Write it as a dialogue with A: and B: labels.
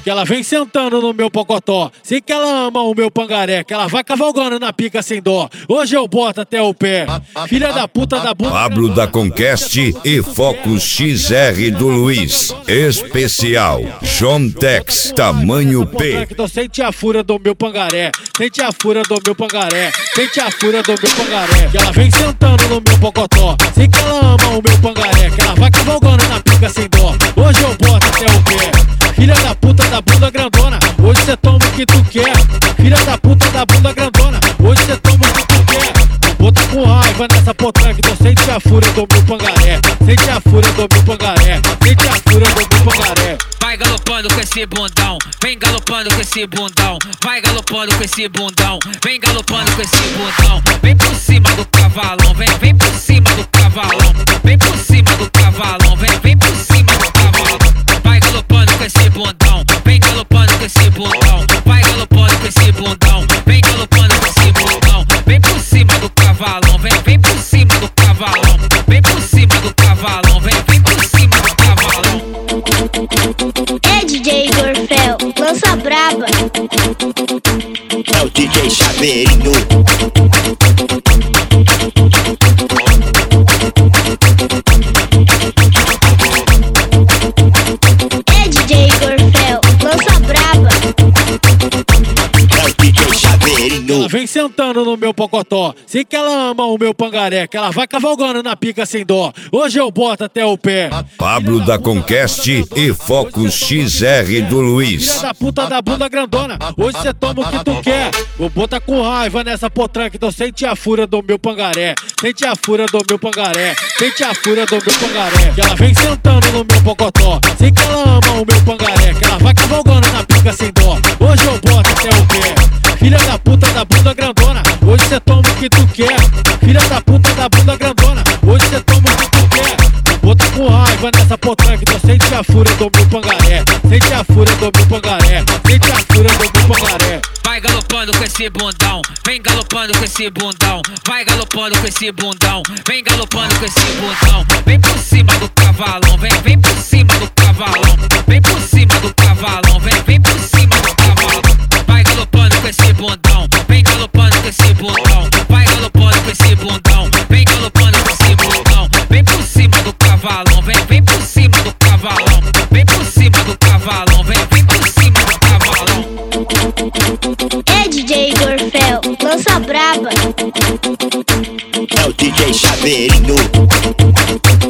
A: Que ela vem sentando no meu pocotó. Sei que ela ama o meu pangaré. Que ela vai cavalgando na pica sem dó. Hoje eu boto até o pé. Filha da puta da bunda.
B: Pablo da Conquest e Focus XR do Luiz. Especial John Tex, tamanho P.
A: Então sente a fúria do meu pangaré. Sente a fúria do meu pangaré. Sente a fúria do meu pangaré. Que ela vem sentando no meu pocotó. Sei que ela ama o meu pangaré. Que ela vai cavalgando na pica sem dó. Hoje eu boto até o pé. Filha da puta da bunda grandona. Hoje cê toma o que tu quer. Filha da puta da bunda grandona. Hoje cê toma o que tu quer. Vou tá com raiva nessa potranca. Então sente a fúria do meu pangaré. Sente a fúria do meu pangaré. Sente a fúria do meu pangaré.
C: Vai galopando com esse bundão, vem galopando com esse bundão, vai galopando com esse bundão, vem galopando com esse bundão, vem por cima do cavalão, vem por cima do cavalão, vem por cima do cavalão, vem por cima do cavalão. Vai galopando com esse bundão, vem galopando com esse bundão, vai galopando com esse bundão, vem galopando com esse bundão, vem por cima do cavalão, vem por cima do cavalão, vem por cima do cavalão, vem por cima do cavalão.
D: É DJ Gorfel, lança braba.
E: É o DJ Chaveirinho.
D: É DJ Gorfel, lança braba.
E: É o DJ Chaveirinho.
A: Ela vem sentando no meu pocotó. Sei que ela ama o meu pangaré. Que ela vai cavalgando na pica sem dó. Hoje eu boto até o pé.
B: Pablo da Conquest e Focus XR do Luiz.
A: Filha da puta da bunda grandona. Hoje cê toma o que tu quer. Vou botar com raiva nessa potranca. Então sente a fúria do meu pangaré. Sente a fúria do meu pangaré. Sente a fúria do meu pangaré. Que ela vem sentando no meu pocotó. Sei que ela ama o meu pangaré. Que ela vai cavalgando na pica sem dó. Hoje eu boto até o pé. Filha da puta da bunda grandona. Hoje cê toma o que tu quer. Filha da puta da bunda grandona. Hoje cê toma o que tu quer. Vou tá com raiva nessa potranca. Então sente a fúria do meu pangaré. Sente a fúria do meu pangaré. Sente a fúria do meu pangaré.
C: Vai galopando com esse bundão, vem galopando com esse bundão, vai galopando com esse bundão, vem galopando com esse bundão, vem por cima do cavalão, vem por cima do cavalão, vem por cima do cavalão, vem por cima do cavalão. Vai galopando com esse bundão, vem galopando com esse bundão, vai galopando com esse bundão, vem galopando com esse bundão, vem por cima do cavalão, vem por cima do cavalão, vem por cima do cavalão, vem por cima do cavalão.
D: É DJ Gorfel, lança braba.
E: É o DJ Chaveirinho.